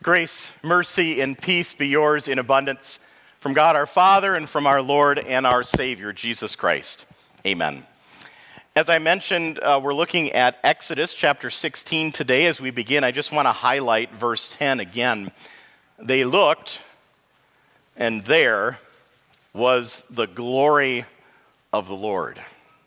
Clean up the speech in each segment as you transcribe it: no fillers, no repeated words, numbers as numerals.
Grace, mercy, and peace be yours in abundance from God our Father and from our Lord and our Savior, Jesus Christ. Amen. As I mentioned, we're looking at Exodus chapter 16 today. As we begin, I just want to highlight verse 10 again. They looked, and there was the glory of the Lord.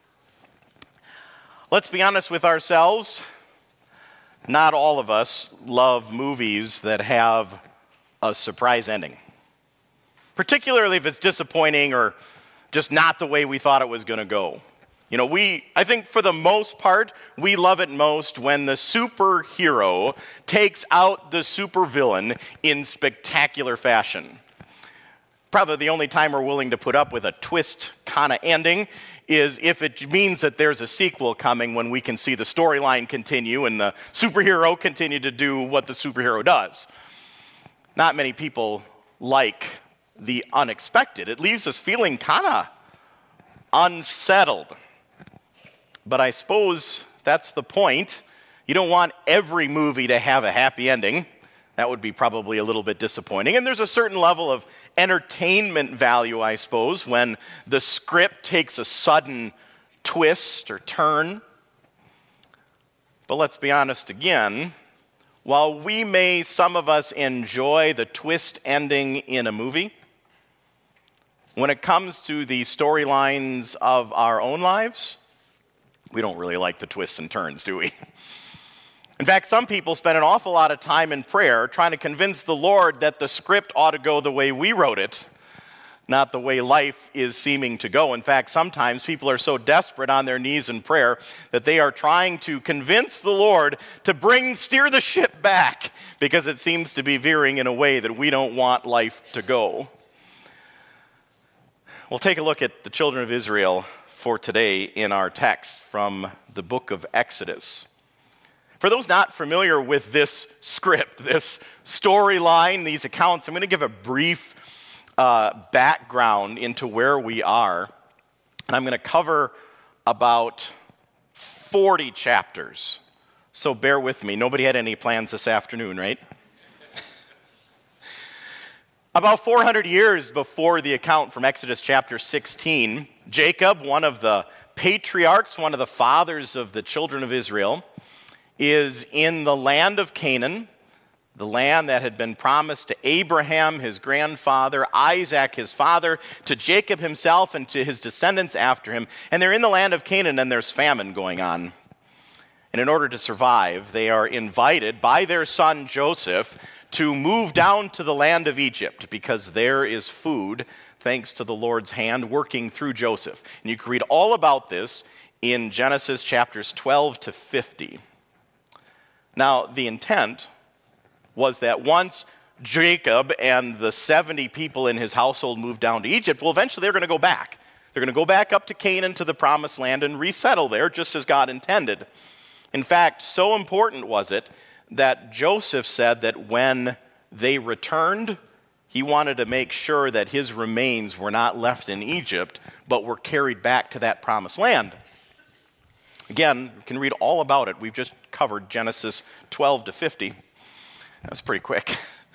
Let's be honest with ourselves. Not all of us love movies that have a surprise ending, particularly if it's disappointing or just not the way we thought it was going to go. You know, I think for the most part, we love it most when the superhero takes out the supervillain in spectacular fashion. Probably the only time we're willing to put up with a twist kind of ending is if it means that there's a sequel coming when we can see the storyline continue and the superhero continue to do what the superhero does. Not many people like the unexpected. It leaves us feeling kind of unsettled. But I suppose that's the point. You don't want every movie to have a happy ending. That would be probably a little bit disappointing. And there's a certain level of entertainment value, I suppose, when the script takes a sudden twist or turn. But let's be honest again. While some of us enjoy the twist ending in a movie, when it comes to the storylines of our own lives, we don't really like the twists and turns, do we? In fact, some people spend an awful lot of time in prayer trying to convince the Lord that the script ought to go the way we wrote it, not the way life is seeming to go. In fact, sometimes people are so desperate on their knees in prayer that they are trying to convince the Lord to steer the ship back because it seems to be veering in a way that we don't want life to go. We'll take a look at the children of Israel for today in our text from the book of Exodus. For those not familiar with this script, this storyline, these accounts, I'm going to give a brief background into where we are. And I'm going to cover about 40 chapters. So bear with me. Nobody had any plans this afternoon, right? About 400 years before the account from Exodus chapter 16, Jacob, one of the patriarchs, one of the fathers of the children of Israel, is in the land of Canaan, the land that had been promised to Abraham, his grandfather, Isaac, his father, to Jacob himself, and to his descendants after him. And they're in the land of Canaan, and there's famine going on. And in order to survive, they are invited by their son Joseph to move down to the land of Egypt, because there is food, thanks to the Lord's hand working through Joseph. And you can read all about this in Genesis chapters 12 to 50. Now, the intent was that once Jacob and the 70 people in his household moved down to Egypt, well, eventually they're going to go back. They're going to go back up to Canaan, to the promised land, and resettle there, just as God intended. In fact, so important was it that Joseph said that when they returned, he wanted to make sure that his remains were not left in Egypt, but were carried back to that promised land. Again, you can read all about it. We've just covered Genesis 12 to 50. That's pretty quick.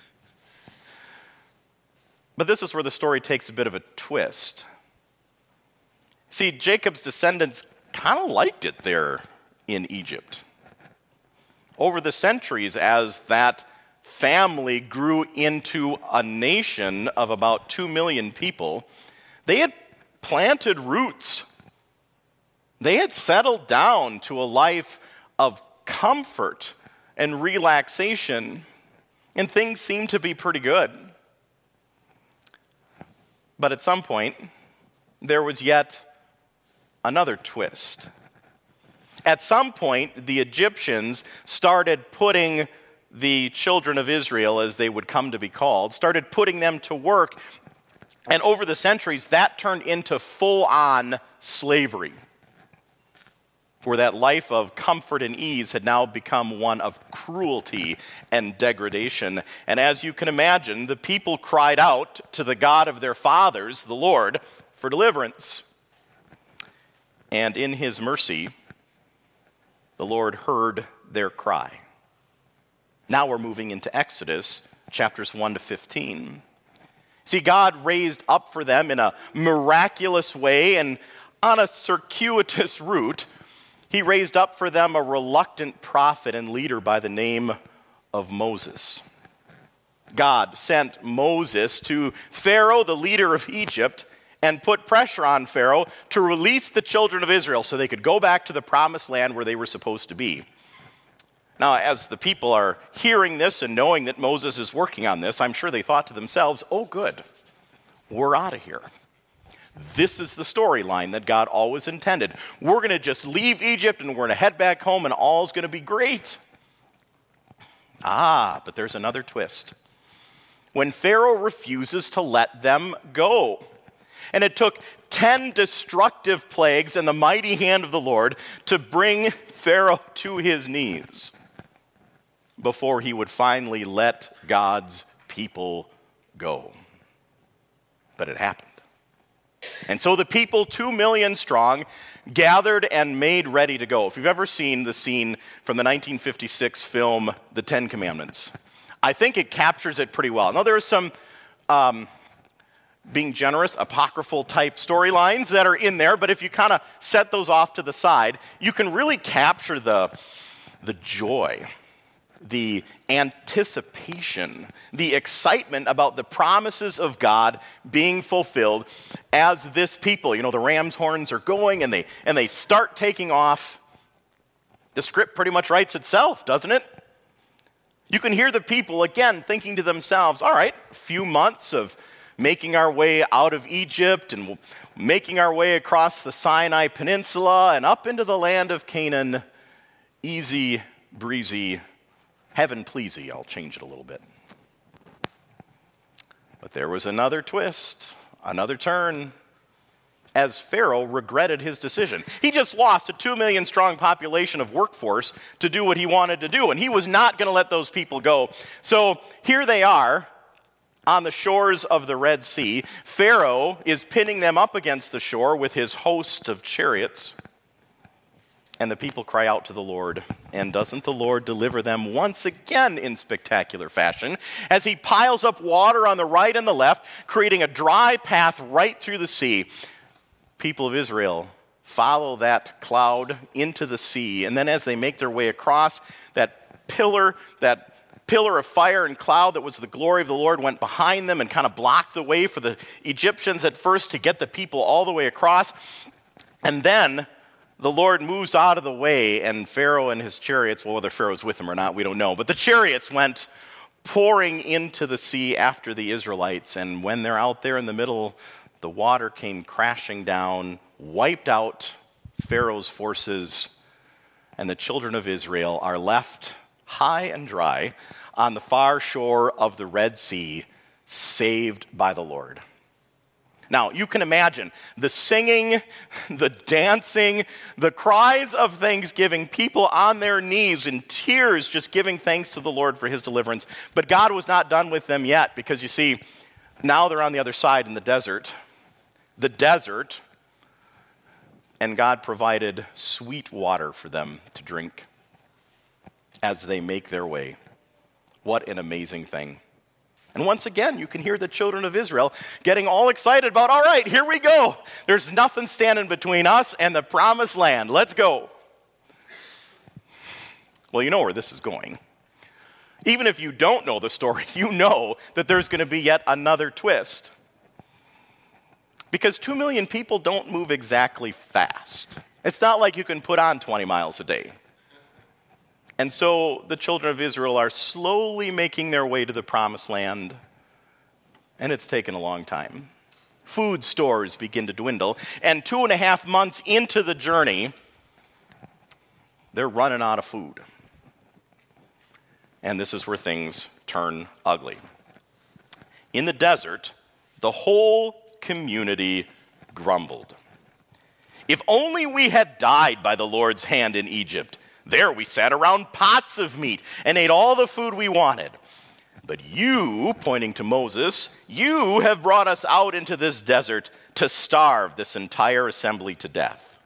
But this is where the story takes a bit of a twist. See, Jacob's descendants kind of liked it there in Egypt. Over the centuries, as that family grew into a nation of about 2 million people, they had planted roots. They had settled down to a life of comfort and relaxation, and things seemed to be pretty good. But at some point, there was yet another twist. At some point, the Egyptians started putting the children of Israel, as they would come to be called, started putting them to work, and over the centuries, that turned into full-on slavery, where that life of comfort and ease had now become one of cruelty and degradation. And as you can imagine, the people cried out to the God of their fathers, the Lord, for deliverance. And in his mercy, the Lord heard their cry. Now we're moving into Exodus chapters 1 to 15. See, God raised up for them in a miraculous way and on a circuitous route, he raised up for them a reluctant prophet and leader by the name of Moses. God sent Moses to Pharaoh, the leader of Egypt, and put pressure on Pharaoh to release the children of Israel so they could go back to the promised land where they were supposed to be. Now, as the people are hearing this and knowing that Moses is working on this, I'm sure they thought to themselves, oh, good, we're out of here. This is the storyline that God always intended. We're going to just leave Egypt and we're going to head back home and all's going to be great. But there's another twist. When Pharaoh refuses to let them go. And it took 10 destructive plagues and the mighty hand of the Lord to bring Pharaoh to his knees before he would finally let God's people go. But it happened. And so the people, 2 million strong, gathered and made ready to go. If you've ever seen the scene from the 1956 film, The Ten Commandments, I think it captures it pretty well. Now, there are some, being generous, apocryphal type storylines that are in there, but if you kind of set those off to the side, you can really capture the joy, the anticipation, the excitement about the promises of God being fulfilled as this people, the ram's horns are going and they start taking off. The script pretty much writes itself, doesn't it? You can hear the people, again, thinking to themselves, all right, a few months of making our way out of Egypt and making our way across the Sinai Peninsula and up into the land of Canaan, easy, breezy, heaven-pleasy. I'll change it a little bit. But there was another twist, another turn, as Pharaoh regretted his decision. He just lost a 2 million strong population of workforce to do what he wanted to do, and he was not going to let those people go. So here they are on the shores of the Red Sea. Pharaoh is pinning them up against the shore with his host of chariots. And the people cry out to the Lord, and doesn't the Lord deliver them once again in spectacular fashion as he piles up water on the right and the left, creating a dry path right through the sea. People of Israel follow that cloud into the sea, and then as they make their way across, that pillar of fire and cloud that was the glory of the Lord went behind them and kind of blocked the way for the Egyptians at first to get the people all the way across. And then the Lord moves out of the way, and Pharaoh and his chariots, well, whether Pharaoh's with him or not, we don't know, but the chariots went pouring into the sea after the Israelites, and when they're out there in the middle, the water came crashing down, wiped out Pharaoh's forces, and the children of Israel are left high and dry on the far shore of the Red Sea, saved by the Lord. Now, you can imagine the singing, the dancing, the cries of thanksgiving, people on their knees in tears just giving thanks to the Lord for his deliverance. But God was not done with them yet, because you see, now they're on the other side in the desert, and God provided sweet water for them to drink as they make their way. What an amazing thing. And once again, you can hear the children of Israel getting all excited about, all right, here we go. There's nothing standing between us and the promised land. Let's go. Well, you know where this is going. Even if you don't know the story, you know that there's going to be yet another twist. Because 2 million people don't move exactly fast. It's not like you can put on 20 miles a day. And so the children of Israel are slowly making their way to the promised land, and it's taken a long time. Food stores begin to dwindle, and 2.5 months into the journey, they're running out of food. And this is where things turn ugly. In the desert, the whole community grumbled. If only we had died by the Lord's hand in Egypt. There we sat around pots of meat and ate all the food we wanted. But you, pointing to Moses, you have brought us out into this desert to starve this entire assembly to death.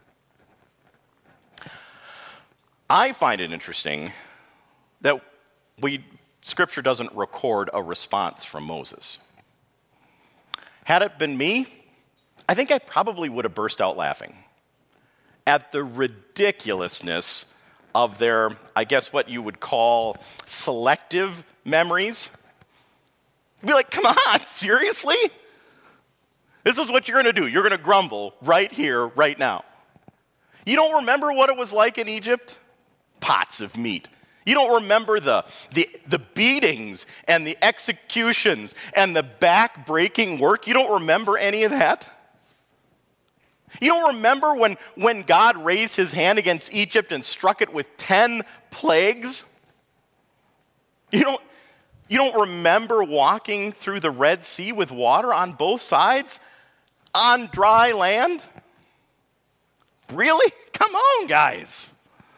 I find it interesting that we Scripture doesn't record a response from Moses. Had it been me, I think I probably would have burst out laughing at the ridiculousness of their, I guess what you would call selective memories. I'd be like, come on, seriously? This is what you're going to do. You're going to grumble right here, right now. You don't remember what it was like in Egypt? Pots of meat. You don't remember the beatings and the executions and the back-breaking work? You don't remember any of that? You don't remember when God raised his hand against Egypt and struck it with 10 plagues? You don't remember walking through the Red Sea with water on both sides on dry land? Really? Come on, guys.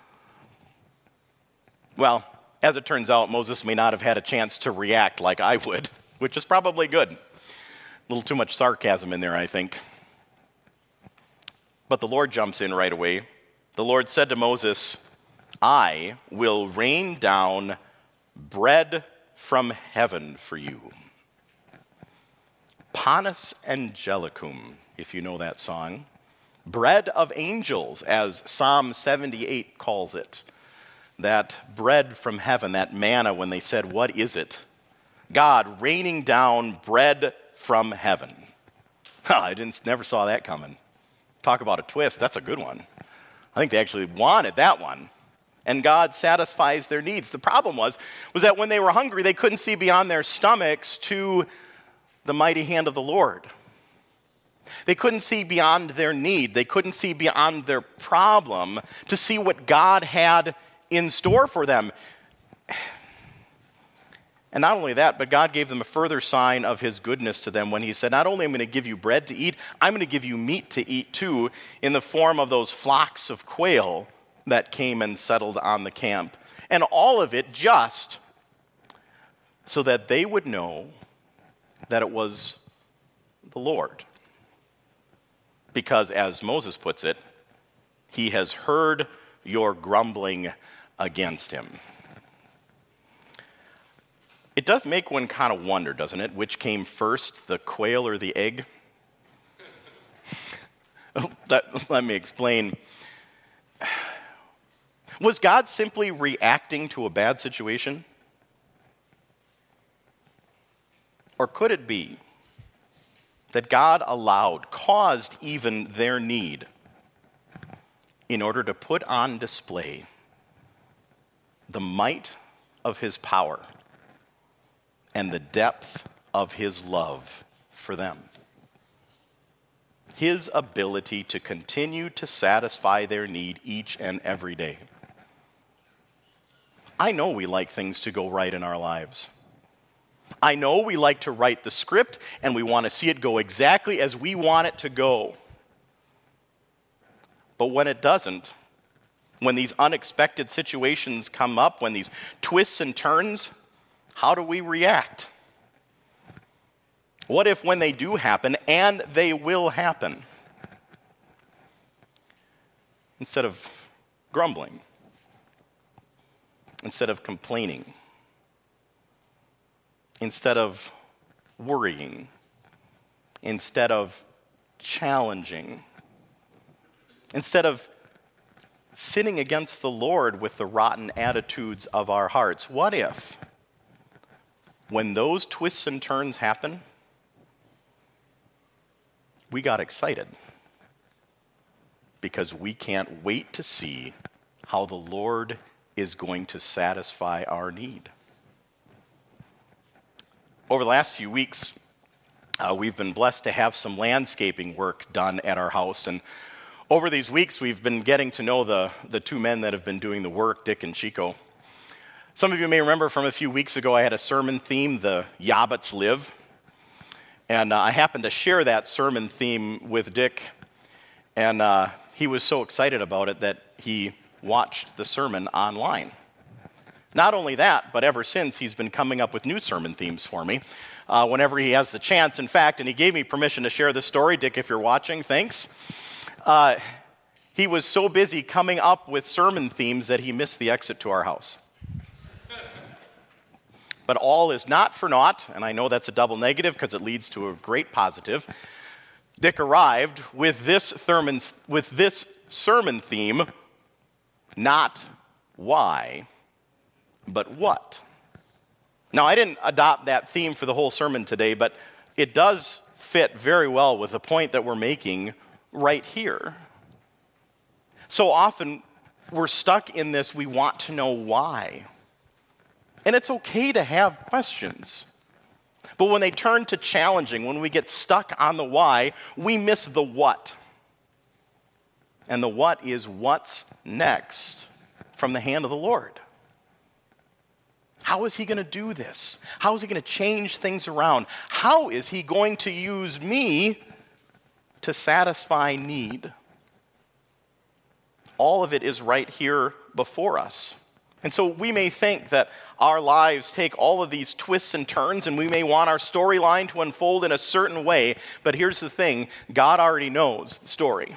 Well, as it turns out, Moses may not have had a chance to react like I would, which is probably good. A little too much sarcasm in there, I think. But the Lord jumps in right away. The Lord said to Moses, I will rain down bread from heaven for you. Panis Angelicum, if you know that song. Bread of angels, as Psalm 78 calls it. That bread from heaven, that manna when they said, what is it? God raining down bread from heaven. I never saw that coming. Talk about a twist, that's a good one. I think they actually wanted that one. And God satisfies their needs. The problem was that when they were hungry, they couldn't see beyond their stomachs to the mighty hand of the Lord. They couldn't see beyond their need. They couldn't see beyond their problem to see what God had in store for them. And not only that, but God gave them a further sign of his goodness to them when he said, not only am I going to give you bread to eat, I'm going to give you meat to eat too, in the form of those flocks of quail that came and settled on the camp. And all of it just so that they would know that it was the Lord. Because as Moses puts it, he has heard your grumbling against him. It does make one kind of wonder, doesn't it? Which came first, the quail or the egg? Let me explain. Was God simply reacting to a bad situation? Or could it be that God caused even their need in order to put on display the might of his power and the depth of his love for them? His ability to continue to satisfy their need each and every day. I know we like things to go right in our lives. I know we like to write the script and we want to see it go exactly as we want it to go. But when it doesn't, when these unexpected situations come up, when these twists and turns, how do we react? What if when they do happen, and they will happen, instead of grumbling, instead of complaining, instead of worrying, instead of challenging, instead of sinning against the Lord with the rotten attitudes of our hearts, what if, when those twists and turns happen, we got excited because we can't wait to see how the Lord is going to satisfy our need? Over the last few weeks, we've been blessed to have some landscaping work done at our house. And over these weeks, we've been getting to know the two men that have been doing the work, Dick and Chico. Some of you may remember from a few weeks ago, I had a sermon theme, The Yabbats Live. And I happened to share that sermon theme with Dick. And he was so excited about it that he watched the sermon online. Not only that, but ever since, he's been coming up with new sermon themes for me whenever he has the chance. In fact, and he gave me permission to share this story. Dick, if you're watching, thanks. He was so busy coming up with sermon themes that he missed the exit to our house. But all is not for naught, and I know that's a double negative because it leads to a great positive. Dick arrived with this sermon theme, not why, but what. Now, I didn't adopt that theme for the whole sermon today, but it does fit very well with the point that we're making right here. So often, we're stuck in this, we want to know why. And it's okay to have questions. But when they turn to challenging, when we get stuck on the why, we miss the what. And the what is what's next from the hand of the Lord. How is he going to do this? How is he going to change things around? How is he going to use me to satisfy need? All of it is right here before us. And so we may think that our lives take all of these twists and turns, and we may want our storyline to unfold in a certain way, but here's the thing, God already knows the story.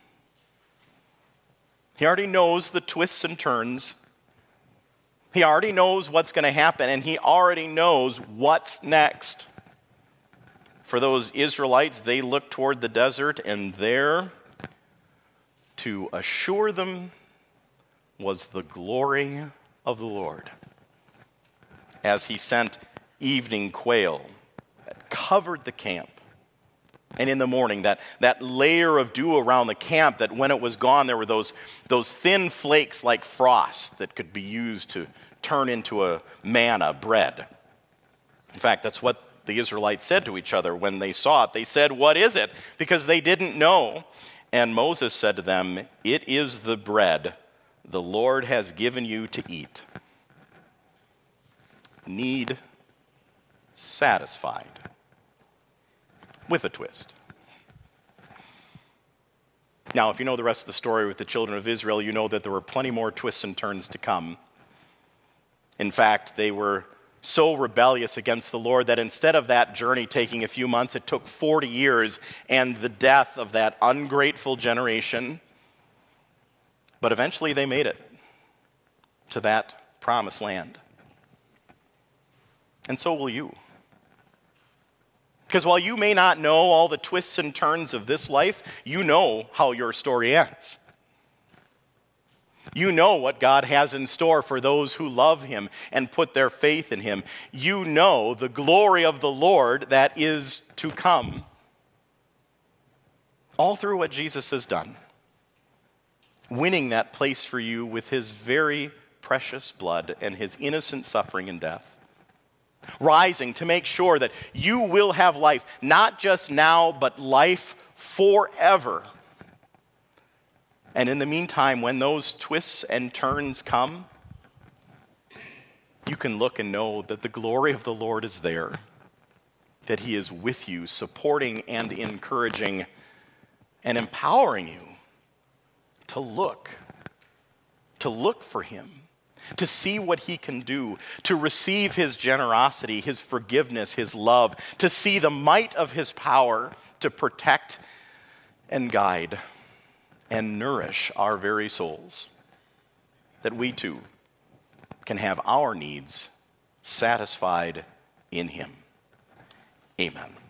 He already knows the twists and turns. He already knows what's going to happen, and he already knows what's next. For those Israelites, they looked toward the desert, and there, to assure them, was the glory of the Lord, as he sent evening quail that covered the camp. And in the morning, that layer of dew around the camp, that when it was gone, there were those thin flakes like frost that could be used to turn into a manna, bread. In fact, that's what the Israelites said to each other when they saw it. They said, "What is it?" Because they didn't know. And Moses said to them, "It is the bread the Lord has given you to eat." Need satisfied. With a twist. Now, if you know the rest of the story with the children of Israel, you know that there were plenty more twists and turns to come. In fact, they were so rebellious against the Lord that instead of that journey taking a few months, it took 40 years and the death of that ungrateful generation. But eventually they made it to that promised land. And so will you. Because while you may not know all the twists and turns of this life, you know how your story ends. You know what God has in store for those who love him and put their faith in him. You know the glory of the Lord that is to come. All through what Jesus has done. Winning that place for you with his very precious blood and his innocent suffering and death. Rising to make sure that you will have life, not just now, but life forever. And in the meantime, when those twists and turns come, you can look and know that the glory of the Lord is there, that he is with you, supporting and encouraging and empowering you to look for him. To see what he can do, to receive his generosity, his forgiveness, his love, to see the might of his power to protect and guide and nourish our very souls, that we too can have our needs satisfied in him. Amen.